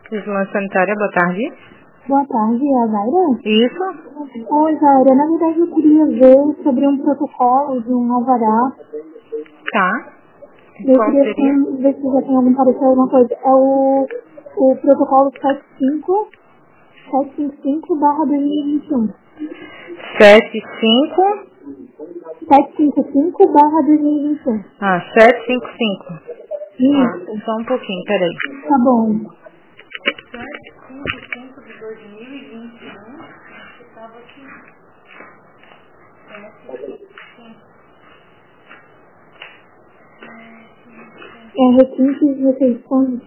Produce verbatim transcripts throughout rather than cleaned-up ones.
Vigilância Sanitária, boa tarde. Boa tarde, é a Zaira? Isso. Oi, Zaira. Na verdade, eu queria ver sobre um protocolo de um alvará. Tá. Eu Qual queria seria? sim, ver se já tem algum parecer alguma coisa. É o, o protocolo setenta e cinco, setecentos e cinquenta e cinco barra dois mil e vinte e um. sete cinco. setecentos e cinquenta e cinco barra dois mil e vinte e um. Ah, setecentos e cinquenta e cinco. Ah, Isso. só um pouquinho, peraí. Tá bom. setecentos e cinquenta e cinco de dois mil e vinte e um. Estava aqui. É requintes de refeições.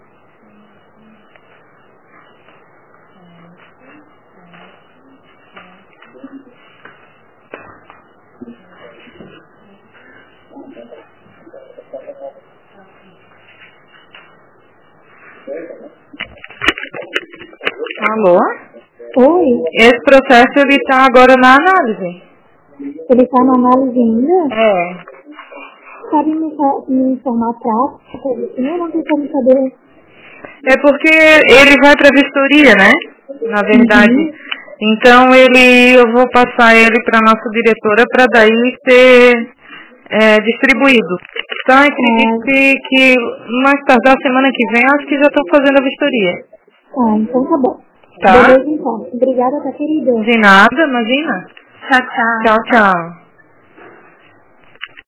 Alô? Oi, Esse processo ele está agora na análise. ele tá na análise ainda? É. Sabe me, fa- me informar prática? Eu não tenho como saber. É porque ele vai para a vistoria, né? Na verdade. Uhum. Então ele, eu vou passar ele para nossa diretora para daí ser é, distribuído. Então acredito Ah, que, que mais tardar semana que vem, acho que já estão fazendo a vistoria. tá, então tá bom. Tá? Beleza, então. Obrigada, tá, querida? De nada, imagina. Tchau, tchau. Tchau, tchau.